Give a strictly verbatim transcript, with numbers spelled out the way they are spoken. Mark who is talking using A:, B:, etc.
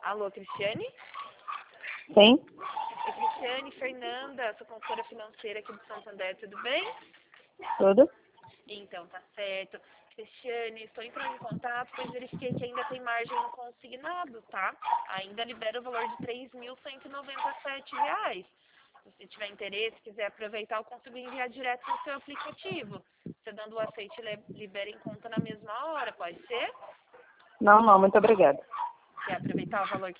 A: Alô, Cristiane?
B: Sim.
A: É Cristiane, Fernanda, sou consultora financeira aqui do Santander, tudo bem?
B: Tudo?
A: Então, tá certo. Cristiane, estou entrando em contato, pois verifiquei que ainda tem margem no consignado, tá? Ainda libera o valor de três mil cento e noventa e sete reais. Se você tiver interesse, quiser aproveitar, eu consigo enviar direto no seu aplicativo. Você dando o aceite, libera em conta na mesma hora, pode ser?
B: Não, não, muito obrigada.
A: Quer aproveitar o valor que